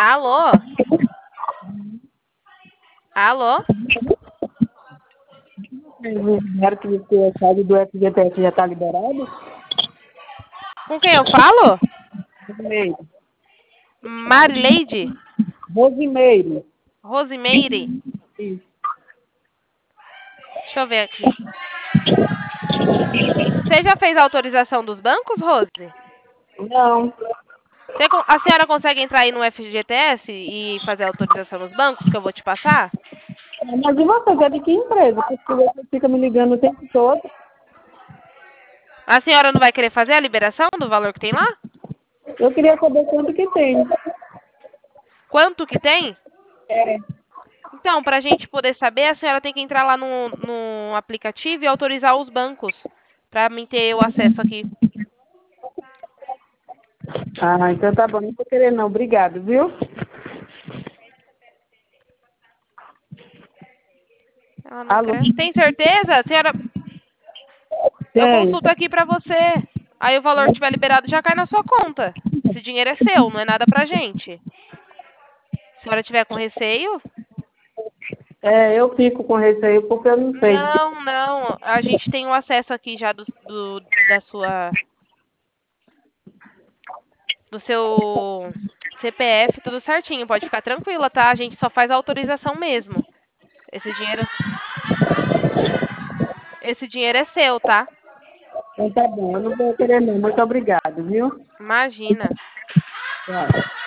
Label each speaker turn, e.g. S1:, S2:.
S1: Alô? Alô?
S2: Espero que você sabe do FGTS já está liberado.
S1: Com quem eu falo?
S2: Rosimeire.
S1: Marileide?
S2: Rosimeire.
S1: Rosimeire?
S2: Isso.
S1: Deixa eu ver aqui. Você já fez a autorização dos bancos, Rose?
S2: Não.
S1: A senhora consegue entrar aí no FGTS e fazer a autorização nos bancos que eu vou te passar?
S2: Mas e você, é de que empresa? Porque você fica me ligando o tempo todo.
S1: A senhora não vai querer fazer a liberação do valor que tem lá?
S2: Eu queria saber quanto que tem.
S1: Quanto que tem?
S2: É.
S1: Então, para a gente poder saber, a senhora tem que entrar lá no aplicativo e autorizar os bancos para mim ter o acesso aqui.
S2: Ah, então tá bom. Não tô querendo não. Obrigado, viu?
S1: Ela não
S2: Alô?
S1: quer. Tem certeza? Senhora, eu
S2: Tem.
S1: consulto aqui para você. Aí o valor que tiver liberado já cai na sua conta. Esse dinheiro é seu, não é nada pra gente. Se a senhora tiver com receio?
S2: É, eu fico com receio porque eu não sei.
S1: Não, não. A gente tem o acesso aqui já do seu CPF, tudo certinho. Pode ficar tranquila, tá? A gente só faz a autorização mesmo. Esse dinheiro é seu, tá?
S2: Então tá bom. Eu não vou querer não. Muito obrigado, viu?
S1: Imagina.
S2: Tchau.